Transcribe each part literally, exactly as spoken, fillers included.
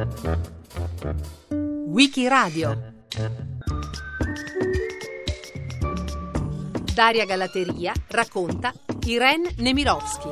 Wikiradio. Daria Galateria racconta Irene Nemirovsky.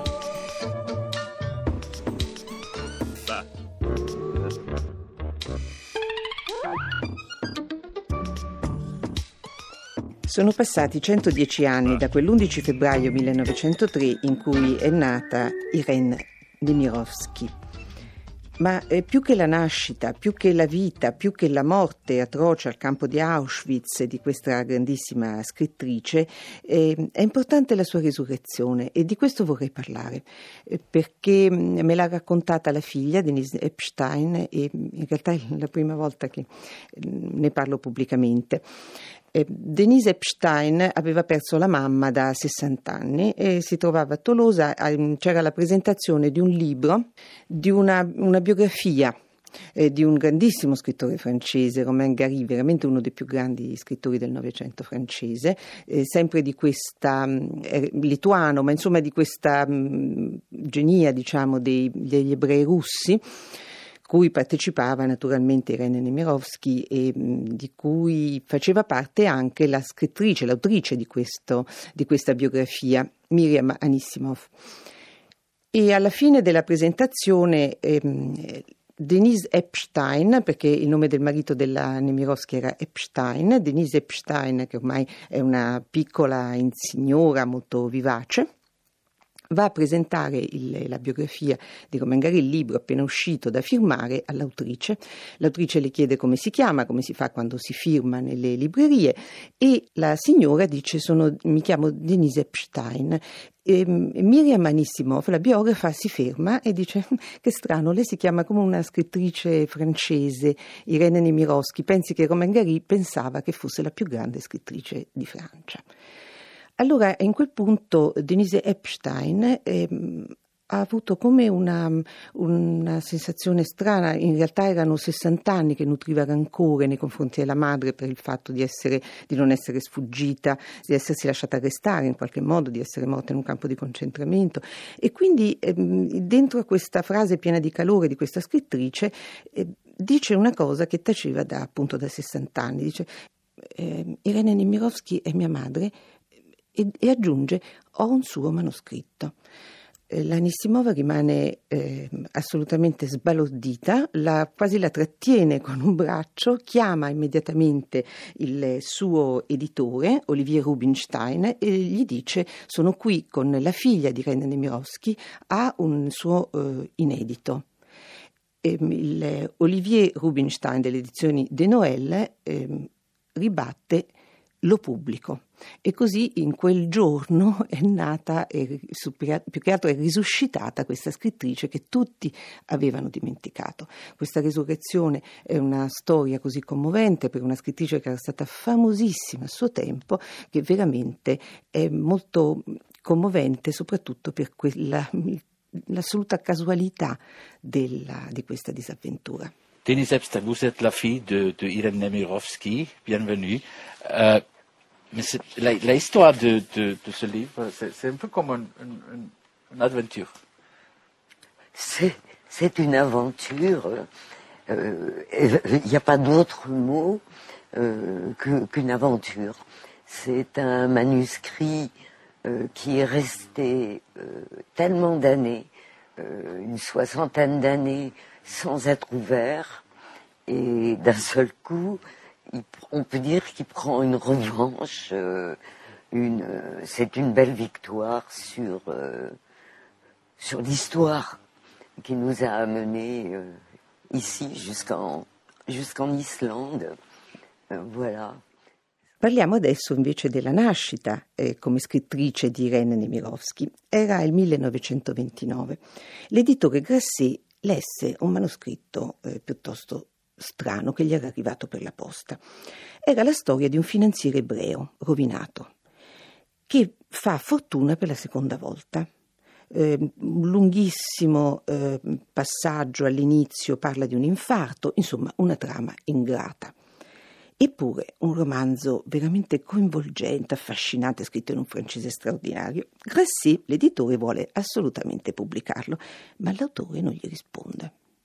Sono passati centodieci anni da quell'undici febbraio millenovecentotre in cui è nata Irene Nemirovsky. Ma eh, più che la nascita, più che la vita, più che la morte atroce al campo di Auschwitz di questa grandissima scrittrice, eh, è importante la sua risurrezione, e di questo vorrei parlare, eh, perché me l'ha raccontata la figlia, Denise Epstein, e in realtà è la prima volta che ne parlo pubblicamente. Denise Epstein aveva perso la mamma da sessanta anni e si trovava a Tolosa. C'era la presentazione di un libro, di una, una biografia eh, di un grandissimo scrittore francese, Romain Gary, veramente uno dei più grandi scrittori del Novecento francese, eh, sempre di questa eh, lituano, ma insomma di questa mh, genia, diciamo, dei, degli ebrei russi, cui partecipava naturalmente Irene Nemirovsky e mh, di cui faceva parte anche la scrittrice, l'autrice di, questo, di questa biografia, Miriam Anissimov. E alla fine della presentazione ehm, Denise Epstein, perché il nome del marito della Nemirovsky era Epstein, Denise Epstein, che ormai è una piccola signora molto vivace, va a presentare il, la biografia di Romain Gary, il libro appena uscito, da firmare all'autrice. L'autrice le chiede come si chiama, come si fa quando si firma nelle librerie, e la signora dice: sono, mi chiamo Denise Epstein. E Miriam Anissimov, la biografa, si ferma e dice: che strano, lei si chiama come una scrittrice francese, Irene Nemirovsky. Pensi che Romain Gary pensava che fosse la più grande scrittrice di Francia. Allora, in quel punto Denise Epstein eh, ha avuto come una, una sensazione strana. In realtà erano sessanta anni che nutriva rancore nei confronti della madre per il fatto di essere, di non essere sfuggita, di essersi lasciata arrestare in qualche modo, di essere morta in un campo di concentramento. E quindi eh, dentro a questa frase piena di calore di questa scrittrice eh, dice una cosa che taceva da, appunto da sessanta anni. Dice: eh, Irene Nemirovsky è mia madre. E, e aggiunge: ho un suo manoscritto. Eh, la Anissimova rimane eh, assolutamente sbalordita, la, quasi la trattiene con un braccio, chiama immediatamente il suo editore, Olivier Rubinstein, e gli dice: sono qui con la figlia di Irene Nemirovsky, ha un suo eh, inedito. E il Olivier Rubinstein delle edizioni De Noël eh, ribatte: lo pubblico. E così in quel giorno è nata, e più che altro è risuscitata, questa scrittrice che tutti avevano dimenticato. Questa risurrezione è una storia così commovente per una scrittrice che era stata famosissima a suo tempo, che veramente è molto commovente, soprattutto per quella, l'assoluta casualità della, di questa disavventura. Denise Epstein, vous êtes la fille de, de Irene Nemirovsky, bienvenue. Euh, mais la, la histoire de, de, de ce livre, c'est, c'est un peu comme un, un, une aventure. C'est, c'est une aventure. Il euh, n'y a pas d'autre mot euh, que, qu'une aventure. C'est un manuscrit euh, qui est resté euh, tellement d'années, euh, une soixantaine d'années, sans être ouvert, et d'un seul coup, il, on peut dire qu'il prend une revanche, euh, une, euh, c'est une belle victoire sur, euh, sur l'histoire qui nous a amenés euh, ici jusqu'en, jusqu'en Islande. Euh, voilà. Parliamo adesso invece della nascita eh, come scrittrice di Irene Nemirovsky. Era il millenovecentoventinove. L'editore Grasset lesse un manoscritto eh, piuttosto strano che gli era arrivato per la posta. Era la storia di un finanziere ebreo rovinato che fa fortuna per la seconda volta. Eh, un lunghissimo eh, passaggio all'inizio parla di un infarto, insomma una trama ingrata. Eppure un romanzo veramente coinvolgente, affascinante, scritto in un francese straordinario. Grasset, l'editore, vuole assolutamente pubblicarlo, ma l'autore non gli risponde.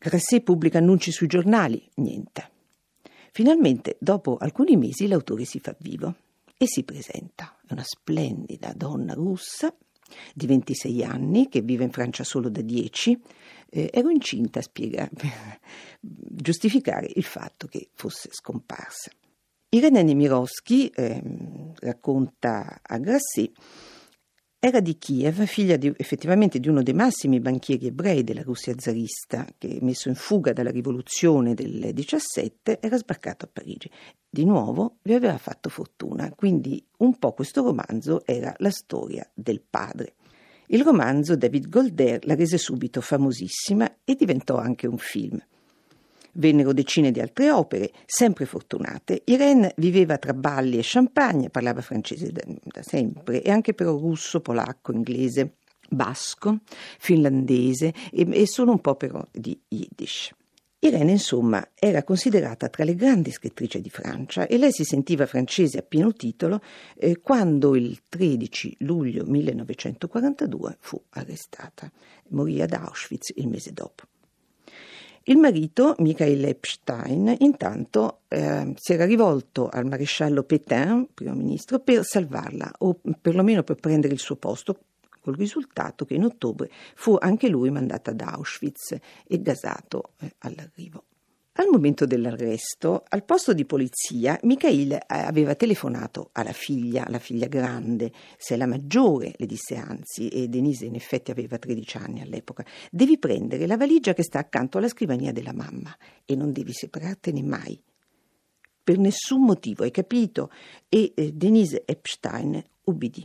Grasset pubblica annunci sui giornali, niente. Finalmente, dopo alcuni mesi, l'autore si fa vivo e si presenta. È una splendida donna russa di ventisei anni che vive in Francia solo da dieci. Eh, ero incinta, spiega, per giustificare il fatto che fosse scomparsa. Irène Nemirovsky, eh, racconta a Grasset, era di Kiev, figlia di, effettivamente di uno dei massimi banchieri ebrei della Russia zarista, che, messo in fuga dalla rivoluzione del diciassette, era sbarcato a Parigi. Di nuovo vi aveva fatto fortuna, quindi un po' questo romanzo era la storia del padre. Il romanzo David Golder la rese subito famosissima e diventò anche un film. Vennero decine di altre opere, sempre fortunate. Irène viveva tra balli e champagne, parlava francese da, da sempre, e anche però russo, polacco, inglese, basco, finlandese e, e solo un po' però di Yiddish. Irène, insomma, era considerata tra le grandi scrittrici di Francia e lei si sentiva francese a pieno titolo eh, quando il tredici luglio millenovecentoquarantadue fu arrestata. Morì ad Auschwitz il mese dopo. Il marito, Mikhail Epstein, intanto eh, si era rivolto al maresciallo Pétain, primo ministro, per salvarla o perlomeno per prendere il suo posto, col risultato che in ottobre fu anche lui mandato ad Auschwitz e gasato eh, all'arrivo. Al momento dell'arresto, al posto di polizia, Mikhail aveva telefonato alla figlia, la figlia grande, sei la maggiore, le disse anzi, e Denise in effetti aveva tredici anni all'epoca, devi prendere la valigia che sta accanto alla scrivania della mamma e non devi separartene mai. Per nessun motivo, hai capito? E eh, Denise Epstein ubbidì.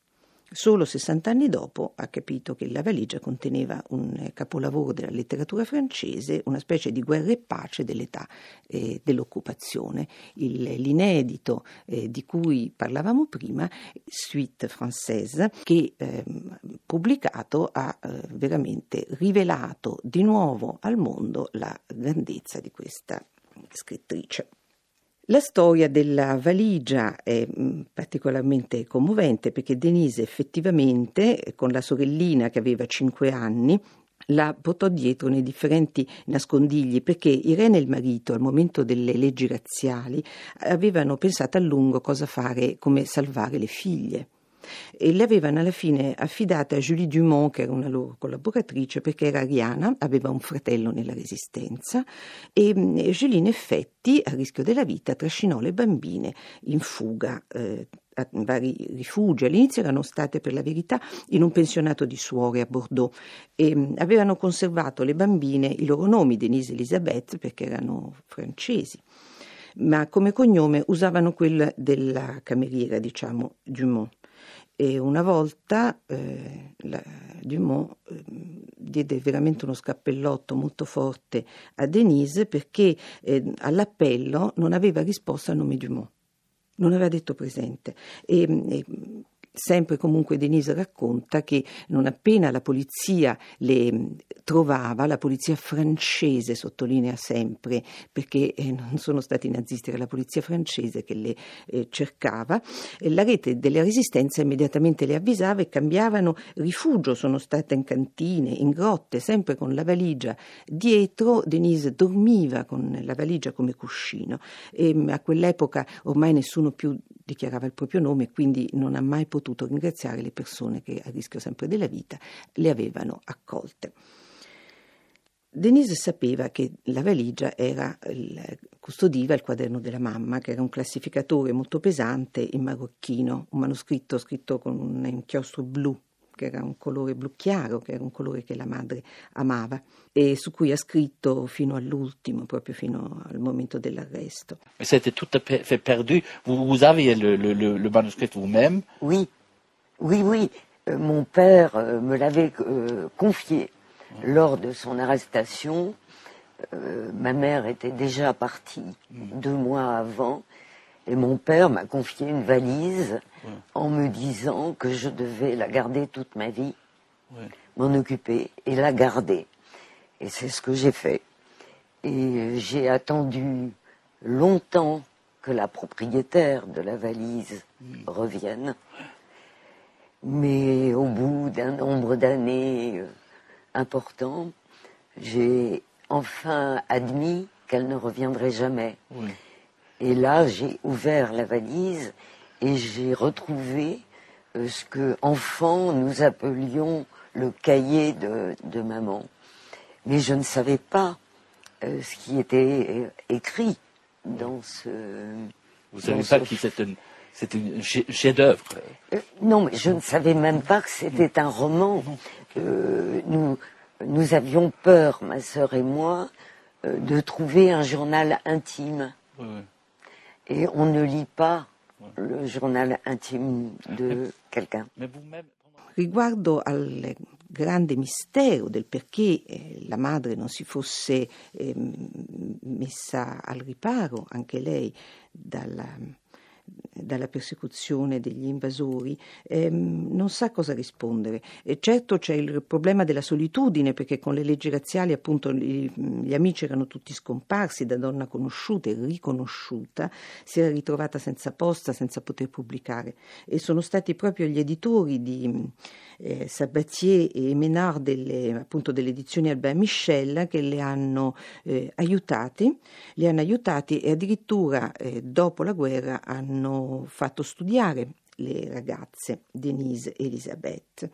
Solo sessanta anni dopo ha capito che la valigia conteneva un capolavoro della letteratura francese, una specie di Guerra e pace dell'età eh, dell'occupazione, il, l'inedito eh, di cui parlavamo prima, Suite française, che eh, pubblicato ha eh, veramente rivelato di nuovo al mondo la grandezza di questa scrittrice. La storia della valigia è particolarmente commovente perché Denise effettivamente, con la sorellina che aveva cinque anni, la portò dietro nei differenti nascondigli perché Irène e il marito, al momento delle leggi razziali, avevano pensato a lungo cosa fare, come salvare le figlie. E le avevano alla fine affidate a Julie Dumont, che era una loro collaboratrice, perché era ariana, aveva un fratello nella resistenza e, e Julie in effetti, a rischio della vita, trascinò le bambine in fuga eh, a vari rifugi. All'inizio erano state, per la verità, in un pensionato di suore a Bordeaux e mh, avevano conservato le bambine i loro nomi, Denise e Elisabeth, perché erano francesi, ma come cognome usavano quel della cameriera, diciamo, Dumont. E una volta eh, la, Dumont eh, diede veramente uno scappellotto molto forte a Denise perché eh, all'appello non aveva risposto al nome Dumont, non aveva detto presente. E, e, sempre comunque Denise racconta che non appena la polizia le trovava, la polizia francese, sottolinea sempre, perché eh, non sono stati i nazisti, era la polizia francese che le eh, cercava, eh, la rete della resistenza immediatamente le avvisava e cambiavano rifugio, sono state in cantine, in grotte, sempre con la valigia dietro. Denise dormiva con la valigia come cuscino e a quell'epoca ormai nessuno più dichiarava il proprio nome, quindi non ha mai potuto ringraziare le persone che, a rischio sempre della vita, le avevano accolte. Denise sapeva che la valigia era il, custodiva il quaderno della mamma, che era un classificatore molto pesante in marocchino, un manoscritto scritto con un inchiostro blu, che era un colore blu chiaro, che era un colore che la madre amava e su cui ha scritto fino all'ultimo, proprio fino al momento dell'arresto. C'était tout à fait perdu. Vous, vous aviez le, le, le manuscrit vous-même? Oui, oui, oui. Euh, mon père euh, me l'avait euh, confié mmh. lors de son arrestation. Euh, ma mère était déjà partie mmh. deux mois avant. Et mon père m'a confié une valise ouais. en me disant que je devais la garder toute ma vie, ouais. m'en occuper et la garder. Et c'est ce que j'ai fait. Et j'ai attendu longtemps que la propriétaire de la valise mmh. revienne. Mais au bout d'un nombre d'années euh, important, j'ai enfin admis qu'elle ne reviendrait jamais. Oui. Et là, j'ai ouvert la valise et j'ai retrouvé euh, ce que, enfant, nous appelions le cahier de, de maman. Mais je ne savais pas euh, ce qui était euh, écrit dans ce... Vous savez dans pas ce... que c'est un, c'est un chef-d'œuvre. Euh, non, mais je ne savais même pas que c'était un roman. Euh, nous, nous avions peur, ma sœur et moi, euh, de trouver un journal intime. Oui, oui. Et on ne lit pas le journal intime de quelqu'un. Mais vous-même... Riguardo al grande mistero del perché eh, la madre non si fosse eh, messa al riparo, anche lei, dalla, dalla persecuzione degli invasori, ehm, non sa cosa rispondere. E certo c'è il problema della solitudine, perché con le leggi razziali appunto gli, gli amici erano tutti scomparsi, da donna conosciuta e riconosciuta si era ritrovata senza posta, senza poter pubblicare, e sono stati proprio gli editori di eh, Sabatier e Ménard delle, appunto delle edizioni Albert Michel che le hanno eh, aiutati, li hanno aiutati e addirittura eh, dopo la guerra hanno fatto studiare le ragazze Denise e Elisabeth.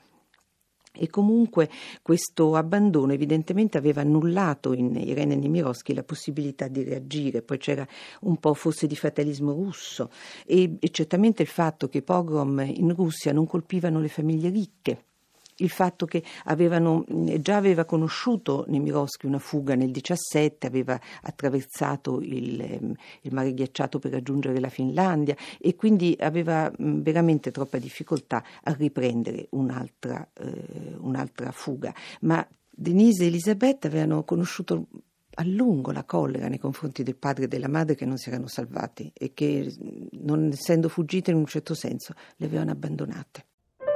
E comunque questo abbandono evidentemente aveva annullato in Irene Nemirovsky la possibilità di reagire. Poi c'era un po' forse di fatalismo russo e, e certamente il fatto che i pogrom in Russia non colpivano le famiglie ricche, il fatto che avevano, già aveva conosciuto Nemirovsky una fuga nel diciassette, aveva attraversato il, il mare ghiacciato per raggiungere la Finlandia e quindi aveva veramente troppa difficoltà a riprendere un'altra, eh, un'altra fuga. Ma Denise e Elisabeth avevano conosciuto a lungo la collera nei confronti del padre e della madre che non si erano salvati e che, non essendo fuggite in un certo senso, le avevano abbandonate.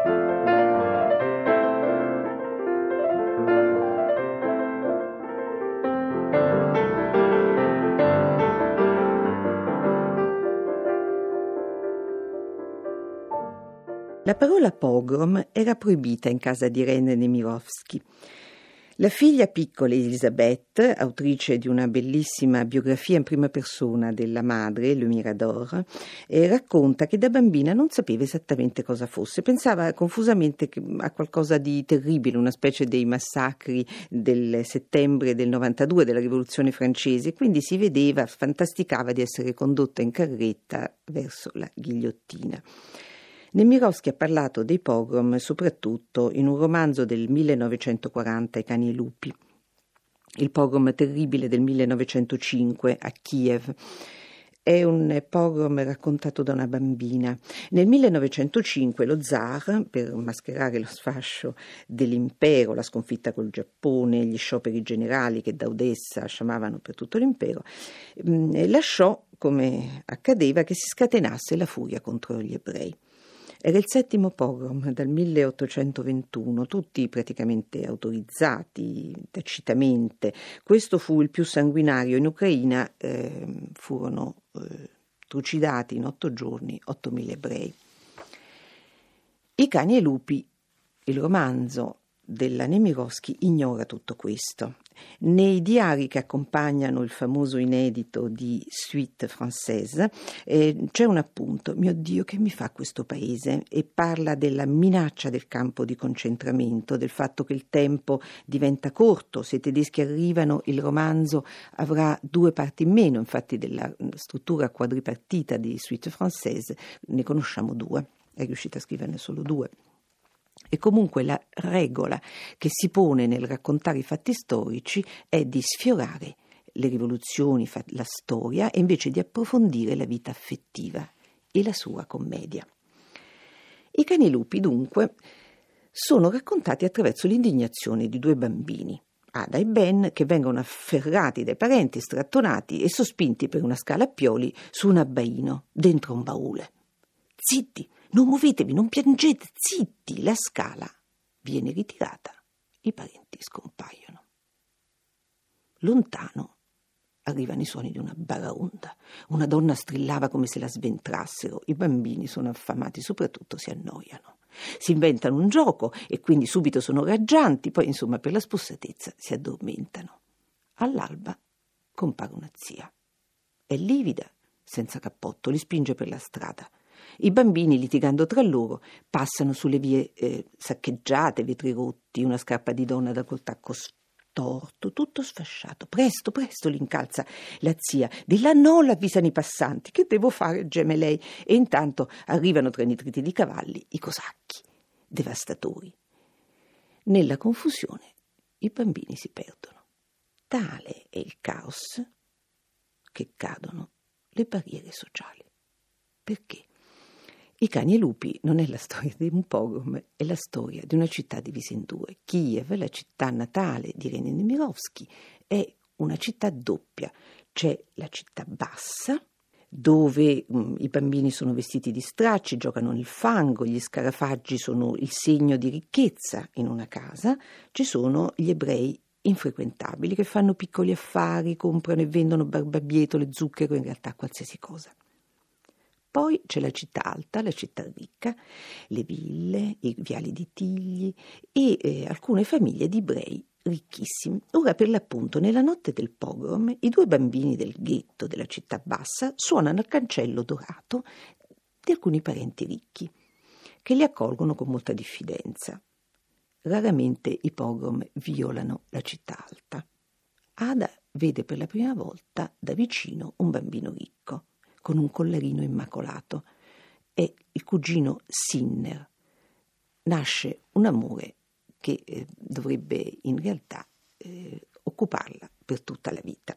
La parola pogrom era proibita in casa di Irene Nemirovsky. La figlia piccola Elisabeth, autrice di una bellissima biografia in prima persona della madre, Le Mirador, eh, racconta che da bambina non sapeva esattamente cosa fosse, pensava confusamente a qualcosa di terribile, una specie dei massacri del settembre del novantadue della rivoluzione francese, quindi si vedeva, fantasticava di essere condotta in carretta verso la ghigliottina. Nemirovsky ha parlato dei pogrom soprattutto in un romanzo del millenovecentoquaranta, I cani e i lupi, il pogrom terribile del millenovecentocinque a Kiev. È un pogrom raccontato da una bambina. Nel millenovecentocinque lo zar, per mascherare lo sfascio dell'impero, la sconfitta col Giappone, gli scioperi generali che da Odessa sciamavano per tutto l'impero, lasciò, come accadeva, che si scatenasse la furia contro gli ebrei. Era il settimo pogrom dal milleottocentoventuno, tutti praticamente autorizzati tacitamente. Questo fu il più sanguinario. In Ucraina eh, furono eh, trucidati in otto giorni ottomila ebrei. I cani e i lupi, il romanzo della Nemirovsky, ignora tutto questo. Nei diari che accompagnano il famoso inedito di Suite Française eh, c'è un appunto: mio Dio, che mi fa questo paese? E parla della minaccia del campo di concentramento, del fatto che il tempo diventa corto, se i tedeschi arrivano il romanzo avrà due parti in meno, infatti della struttura quadripartita di Suite Française ne conosciamo due, è riuscita a scriverne solo due. E comunque la regola che si pone nel raccontare i fatti storici è di sfiorare le rivoluzioni, la storia, e invece di approfondire la vita affettiva e la sua commedia. I cani e i lupi, dunque, sono raccontati attraverso l'indignazione di due bambini, Ada e Ben, che vengono afferrati dai parenti, strattonati e sospinti per una scala a pioli su un abbaino dentro un baule. Zitti! Non muovetevi, non piangete, zitti, la scala viene ritirata, i parenti scompaiono. Lontano arrivano i suoni di una baraonda, una donna strillava come se la sventrassero, i bambini sono affamati, soprattutto si annoiano. Si inventano un gioco e quindi subito sono raggianti, poi insomma per la spossatezza si addormentano. All'alba compare una zia. È livida, senza cappotto, li spinge per la strada. I bambini, litigando tra loro, passano sulle vie eh, saccheggiate, vetri rotti, una scarpa di donna da col tacco storto, tutto sfasciato. Presto, presto, li incalza la zia. Di là no, l'avvisano i passanti. Che devo fare, geme lei? E intanto arrivano tra nitriti di cavalli i cosacchi, devastatori. Nella confusione i bambini si perdono. Tale è il caos che cadono le barriere sociali. Perché? I cani e lupi non è la storia di un pogrom, è la storia di una città divisa in due. Kiev, la città natale di Irène Nemirovsky, è una città doppia. C'è la città bassa, dove mh, i bambini sono vestiti di stracci, giocano nel fango, gli scarafaggi sono il segno di ricchezza in una casa. Ci sono gli ebrei infrequentabili che fanno piccoli affari, comprano e vendono barbabietole, zucchero, in realtà qualsiasi cosa. Poi c'è la città alta, la città ricca, le ville, i viali di tigli e eh, alcune famiglie di ebrei ricchissimi. Ora, per l'appunto, nella notte del pogrom, i due bambini del ghetto della città bassa suonano al cancello dorato di alcuni parenti ricchi, che li accolgono con molta diffidenza. Raramente i pogrom violano la città alta. Ada vede per la prima volta da vicino un bambino ricco, con un collarino immacolato. È il cugino Sinner. Nasce un amore che eh, dovrebbe in realtà eh, occuparla per tutta la vita.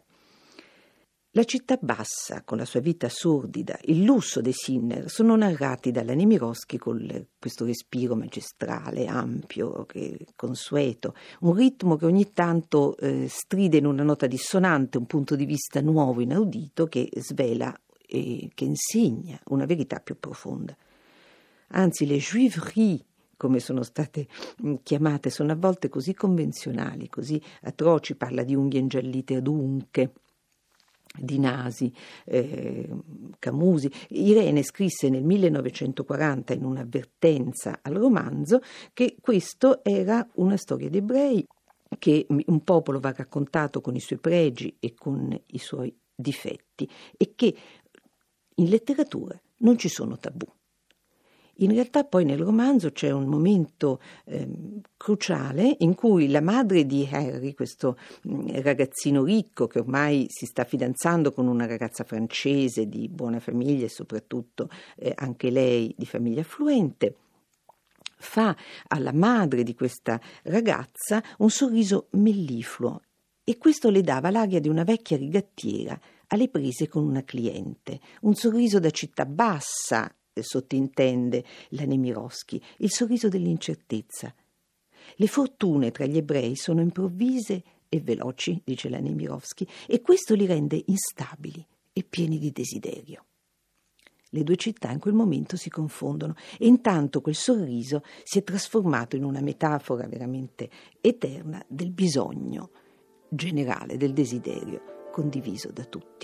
La città bassa, con la sua vita sordida, il lusso dei Sinner, sono narrati dalla Nemirovsky con questo respiro magistrale, ampio, che, consueto, un ritmo che ogni tanto eh, stride in una nota dissonante, un punto di vista nuovo, inaudito, che svela e che insegna una verità più profonda. Anzi, le juiveries, come sono state chiamate, sono a volte così convenzionali, così atroci. Parla di unghie ingiallite adunche, di nasi, eh, camusi. Irene scrisse nel millenovecentoquaranta in un'avvertenza al romanzo che questo era una storia di ebrei, che un popolo va raccontato con i suoi pregi e con i suoi difetti, e che in letteratura non ci sono tabù. In realtà poi nel romanzo c'è un momento eh, cruciale in cui la madre di Harry, questo mh, ragazzino ricco che ormai si sta fidanzando con una ragazza francese di buona famiglia e soprattutto eh, anche lei di famiglia affluente, fa alla madre di questa ragazza un sorriso mellifluo, e questo le dava l'aria di una vecchia rigattiera alle prese con una cliente, un sorriso da città bassa, sottintende la Nemirovsky, il sorriso dell'incertezza. Le fortune tra gli ebrei sono improvvise e veloci, dice la Nemirovsky, e questo li rende instabili e pieni di desiderio. Le due città in quel momento si confondono e intanto quel sorriso si è trasformato in una metafora veramente eterna del bisogno generale, del desiderio condiviso da tutti.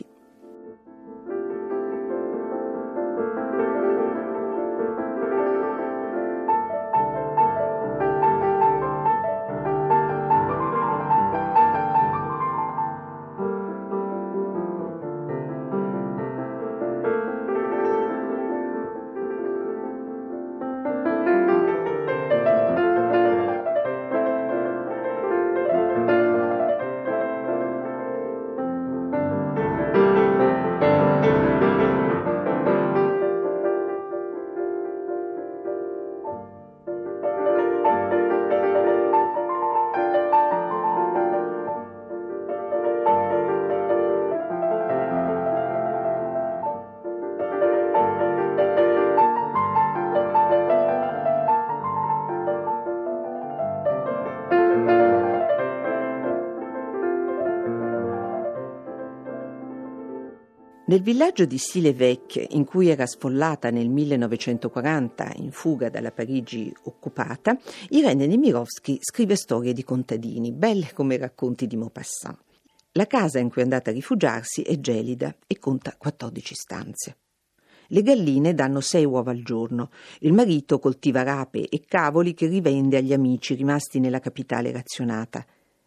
Nel villaggio di Sile-Vec, in cui era sfollata nel millenovecentoquaranta in fuga dalla Parigi occupata, Irène Nemirovsky scrive storie di contadini, belle come racconti di Maupassant. La casa in cui è andata a rifugiarsi è gelida e conta quattordici stanze. Le galline danno sei uova al giorno. Il marito coltiva rape e cavoli che rivende agli amici rimasti nella capitale razionata.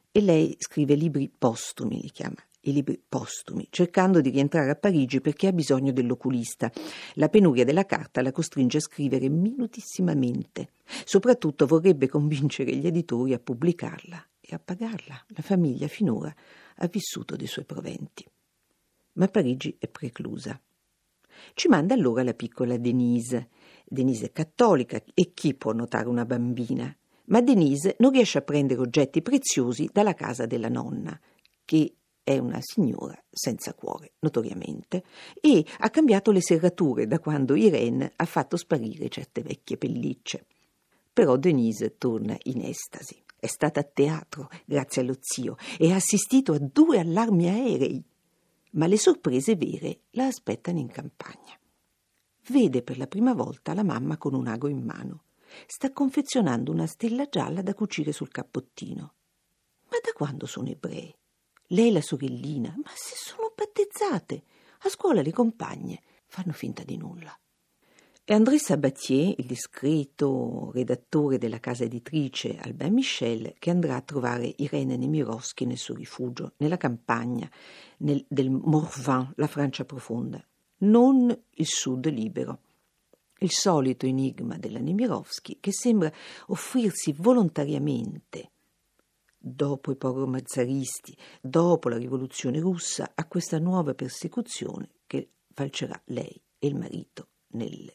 e lei scrive libri postumi, li chiama, i libri postumi, cercando di rientrare a Parigi perché ha bisogno dell'oculista. La penuria della carta la costringe a scrivere minutissimamente. Soprattutto vorrebbe convincere gli editori a pubblicarla e a pagarla. La famiglia finora ha vissuto dei suoi proventi. Ma Parigi è preclusa. Ci manda allora la piccola Denise. Denise è cattolica e chi può notare una bambina? Ma Denise non riesce a prendere oggetti preziosi dalla casa della nonna, che è una signora senza cuore, notoriamente, e ha cambiato le serrature da quando Irène ha fatto sparire certe vecchie pellicce. Però Denise torna in estasi. È stata a teatro, grazie allo zio, e ha assistito a due allarmi aerei. Ma le sorprese vere la aspettano in campagna. Vede per la prima volta la mamma con un ago in mano. Sta confezionando una stella gialla da cucire sul cappottino. Ma da quando sono ebrei? Lei e la sorellina, ma se sono battezzate. A scuola le compagne fanno finta di nulla. È André Sabatier, il discreto redattore della casa editrice Albin Michel, che andrà a trovare Irène Nemirovsky nel suo rifugio, nella campagna nel, del Morvan, la Francia profonda, non il sud libero. Il solito enigma della Nemirovsky che sembra offrirsi volontariamente, dopo i pogrom zaristi, dopo la rivoluzione russa, a questa nuova persecuzione che falcerà lei e il marito nel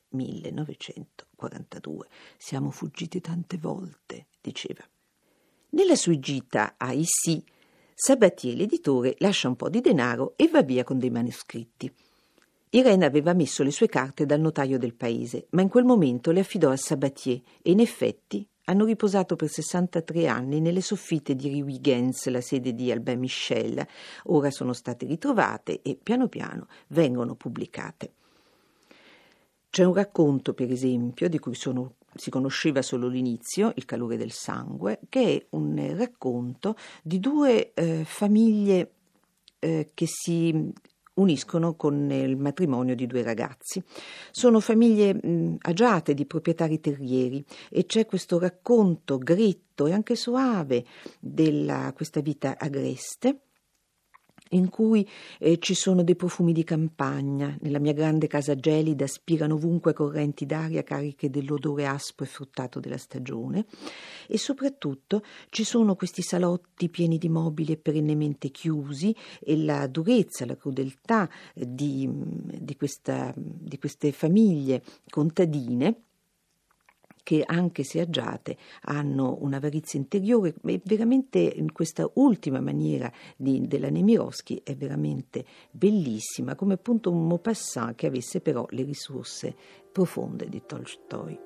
millenovecentoquarantadue. Siamo fuggiti tante volte, diceva. Nella sua gita a Issy, Sabatier, l'editore, lascia un po' di denaro e va via con dei manoscritti. Irène aveva messo le sue carte dal notaio del paese, ma in quel momento le affidò a Sabatier e in effetti hanno riposato per sessantatré anni nelle soffitte di Rue Huygens, la sede di Albin Michel. Ora sono state ritrovate e piano piano vengono pubblicate. C'è un racconto, per esempio, di cui sono, si conosceva solo l'inizio, Il calore del sangue, che è un racconto di due eh, famiglie eh, che si uniscono con il matrimonio di due ragazzi. Sono famiglie mh, agiate di proprietari terrieri e c'è questo racconto gretto e anche soave della questa vita agreste, in cui eh, ci sono dei profumi di campagna. Nella mia grande casa gelida spirano ovunque correnti d'aria cariche dell'odore aspro e fruttato della stagione, e soprattutto ci sono questi salotti pieni di mobili e perennemente chiusi, e la durezza, la crudeltà di, di, questa, di queste famiglie contadine, che anche se agiate hanno un'avarizia interiore, e veramente in questa ultima maniera di, della Nemirovsky è veramente bellissima, come appunto un Maupassant che avesse però le risorse profonde di Tolstoi.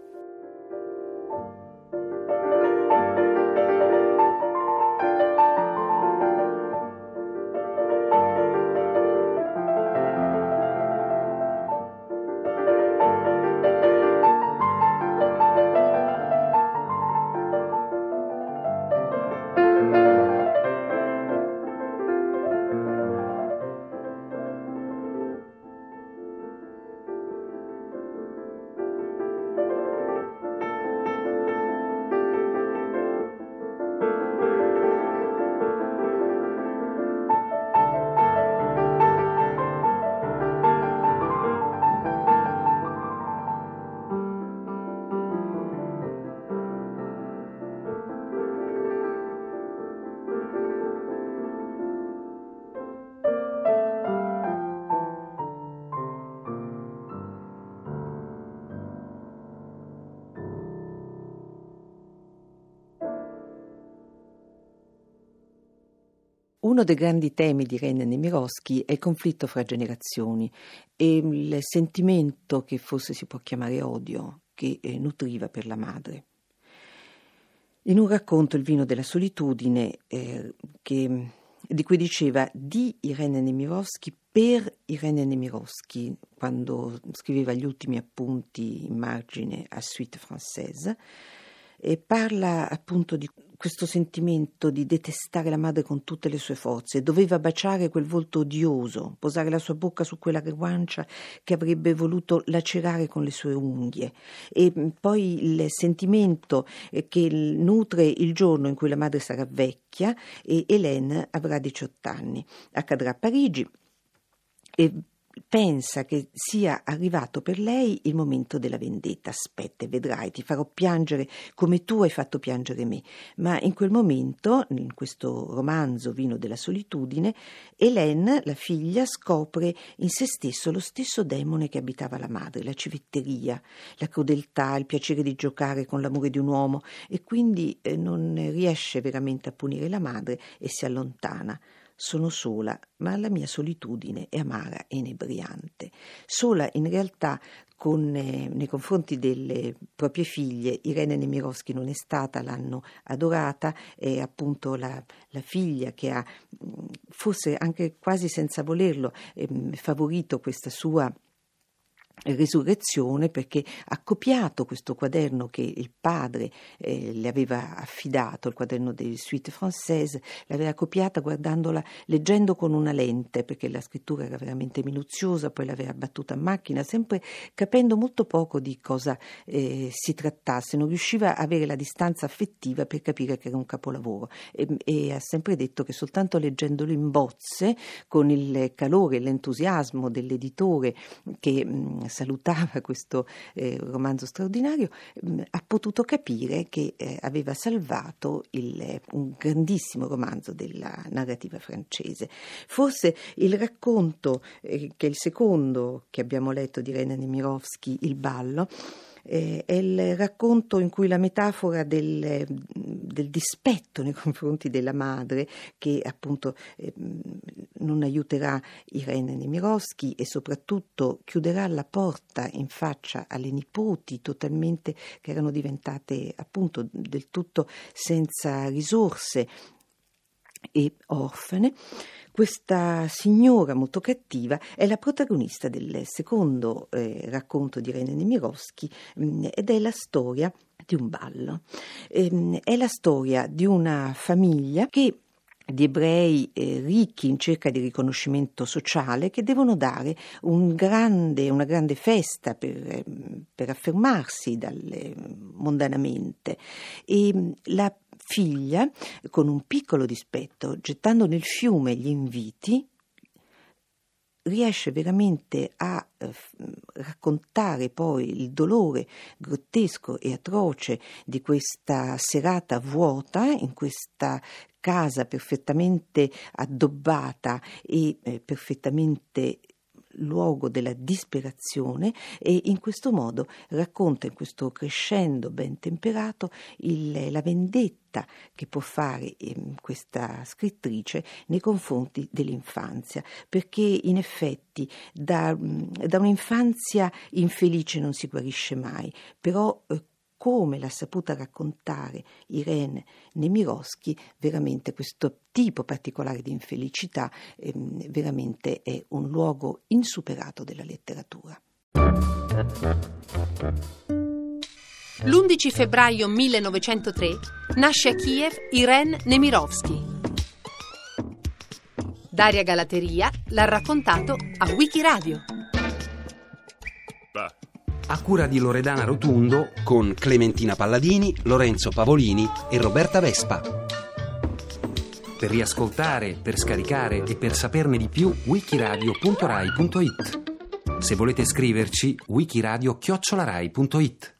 Uno dei grandi temi di Irène Nemirovsky è il conflitto fra generazioni e il sentimento che forse si può chiamare odio che eh, nutriva per la madre. In un racconto, Il vino della solitudine, eh, che, di cui diceva di Irène Nemirovsky per Irène Nemirovsky, quando scriveva gli ultimi appunti in margine a Suite Française, e parla appunto di questo sentimento di detestare la madre con tutte le sue forze, doveva baciare quel volto odioso, posare la sua bocca su quella guancia che avrebbe voluto lacerare con le sue unghie, e poi il sentimento che nutre il giorno in cui la madre sarà vecchia e Hélène avrà diciotto anni. Accadrà a Parigi e pensa che sia arrivato per lei il momento della vendetta. Aspetta e vedrai, ti farò piangere come tu hai fatto piangere me. Ma in quel momento, in questo romanzo Vino della solitudine, Hélène, la figlia, scopre in se stesso lo stesso demone che abitava la madre, la civetteria, la crudeltà, il piacere di giocare con l'amore di un uomo, e quindi eh, non riesce veramente a punire la madre e si allontana. Sono sola, ma la mia solitudine è amara e inebriante. Sola in realtà con, eh, nei confronti delle proprie figlie. Irene Nemirovsky non è stata, l'hanno adorata, è appunto la, la figlia che ha, forse anche quasi senza volerlo, eh, favorito questa sua risurrezione, perché ha copiato questo quaderno che il padre eh, le aveva affidato, il quaderno delle Suite Françaises, l'aveva copiata guardandola, leggendo con una lente, perché la scrittura era veramente minuziosa, poi l'aveva battuta a macchina, sempre capendo molto poco di cosa eh, si trattasse, non riusciva a avere la distanza affettiva per capire che era un capolavoro, e, e ha sempre detto che soltanto leggendolo in bozze, con il calore e l'entusiasmo dell'editore che mh, salutava questo eh, romanzo straordinario, mh, ha potuto capire che eh, aveva salvato il, eh, un grandissimo romanzo della narrativa francese. Forse il racconto, eh, che è il secondo che abbiamo letto di Irene Nemirovsky, Il ballo, Eh, è il racconto in cui la metafora del, del dispetto nei confronti della madre, che appunto eh, non aiuterà Irene Nemirovsky e soprattutto chiuderà la porta in faccia alle nipoti totalmente, che erano diventate appunto del tutto senza risorse e orfane. Questa signora molto cattiva è la protagonista del secondo eh, racconto di Irene Nemirovsky, mh, ed è la storia di un ballo. Ehm, è la storia di una famiglia che di ebrei eh, ricchi in cerca di riconoscimento sociale, che devono dare un grande, una grande festa per, eh, per affermarsi dalle, mondanamente, e la figlia, con un piccolo dispetto, gettando nel fiume gli inviti, riesce veramente a eh, raccontare poi il dolore grottesco e atroce di questa serata vuota in questa casa perfettamente addobbata e eh, perfettamente luogo della disperazione, e in questo modo racconta, in questo crescendo ben temperato, il, la vendetta che può fare eh, questa scrittrice nei confronti dell'infanzia, perché in effetti da, da un'infanzia infelice non si guarisce mai, però eh, come l'ha saputa raccontare Irene Nemirovsky, veramente questo tipo particolare di infelicità ehm, veramente è un luogo insuperato della letteratura. L'undici febbraio millenovecentotre nasce a Kiev Irene Nemirovsky. Daria Galateria l'ha raccontato a Wikiradio. A cura di Loredana Rotundo, con Clementina Palladini, Lorenzo Pavolini e Roberta Vespa. Per riascoltare, per scaricare e per saperne di più, wikiradio punto rai punto it. Se volete scriverci, wikiradio chiocciola rai punto it.